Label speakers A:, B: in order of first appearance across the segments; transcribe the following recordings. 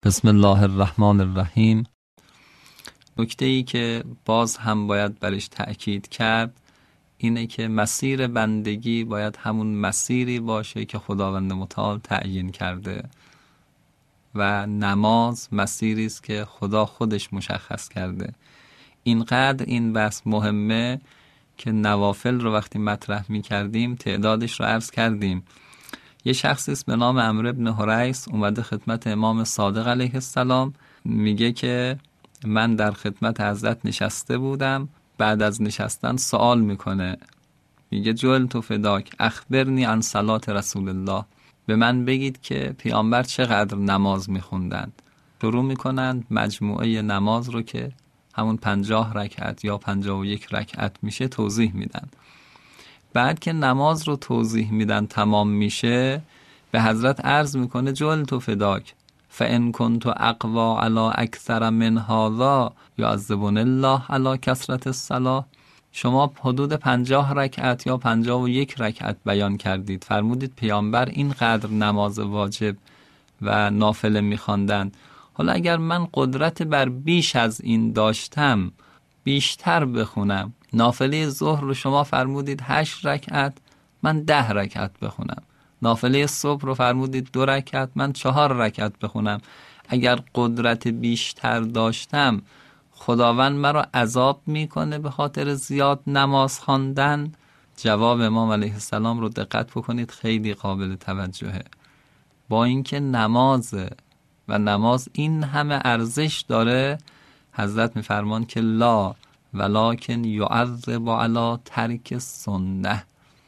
A: بسم الله الرحمن الرحیم. نکته‌ای که باز هم باید برش تأکید کرد اینه که مسیر بندگی باید همون مسیری باشه که خداوند متعال تعیین کرده و نماز مسیری است که خدا خودش مشخص کرده. اینقدر این بحث مهمه که نوافل رو وقتی مطرح می کردیم تعدادش رو عرض کردیم. یه شخصی است به نام عمرو بن حریث اومده خدمت امام صادق علیه السلام، میگه که من در خدمت حضرت نشسته بودم، بعد از نشستن سوال میکنه، میگه جعلت فداک اخبرنی عن صلات رسول الله، به من بگید که پیامبر چقدر نماز میخوندند. شروع میکنند مجموعه نماز رو که همون 50 رکعت یا 51 رکعت میشه توضیح میدن. بعد که نماز رو توضیح میدن تمام میشه، به حضرت عرض میکنه جعلت فداک فان كنت اقوا علی اکثر من هذا یعذبنی الله علی کثرت الصلاه. شما حدود 50 رکعت یا 51 رکعت بیان کردید، فرمودید پیامبر اینقدر نماز واجب و نافله میخواندند. حالا اگر من قدرت بر بیش از این داشتم، بیشتر بخونم، نافله ظهر رو شما فرمودید 8 رکعت، من 10 رکعت بخونم. نافله صبح رو فرمودید 2 رکعت، من 4 رکعت بخونم. اگر قدرت بیشتر داشتم، خداوند مرا عذاب میکنه به خاطر زیاد نماز خواندن؟ جواب امام علیه السلام رو دقت بکنید، خیلی قابل توجهه. با اینکه نمازه و نماز این همه ارزش داره، حضرت میفرمان که لا ولکن یعذب علی ترک سنه.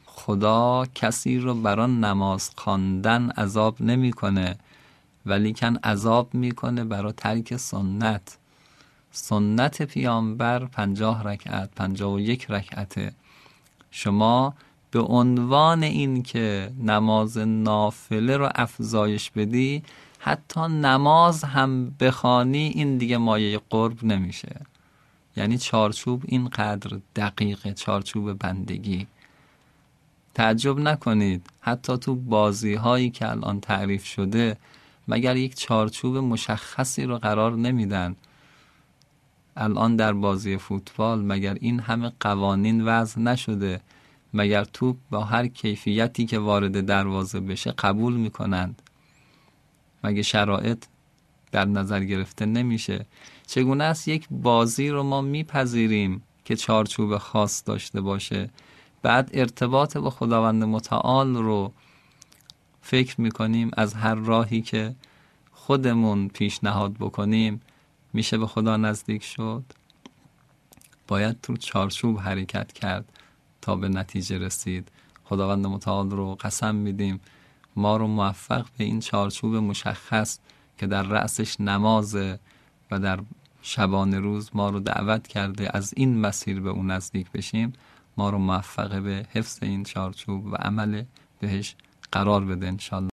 A: خدا کسی رو برای نماز خواندن عذاب نمیکنه، ولیکن عذاب میکنه برای ترک سنت. سنت پیامبر 50 رکعت 51 رکعته. شما به عنوان این که نماز نافله رو افزایش بدی، حتی نماز هم بخوانی، این دیگه مایه قرب نمیشه. یعنی چارچوب اینقدر دقیقه، چارچوب بندگی. تعجب نکنید حتی تو بازی هایی که الان تعریف شده مگر یک چارچوب مشخصی رو قرار نمیدن؟ الان در بازی فوتبال مگر این همه قوانین وضع نشده؟ مگر توپ با هر کیفیتی که وارد دروازه بشه قبول میکنند؟ مگه شرایط در نظر گرفته نمیشه؟ چگونه است یک بازی رو ما میپذیریم که چارچوب خاص داشته باشه، بعد ارتباط با خداوند متعال رو فکر میکنیم از هر راهی که خودمون پیشنهاد بکنیم میشه به خدا نزدیک شد؟ باید تو چارچوب حرکت کرد تا به نتیجه رسید. خداوند متعال رو قسم میدیم ما رو موفق به این چارچوب مشخص که در رأسش نمازه و در شبانه روز ما رو دعوت کرده از این مسیر به اون نزدیک بشیم، ما رو موفق به حفظ این چارچوب و عمل بهش قرار بده انشالله.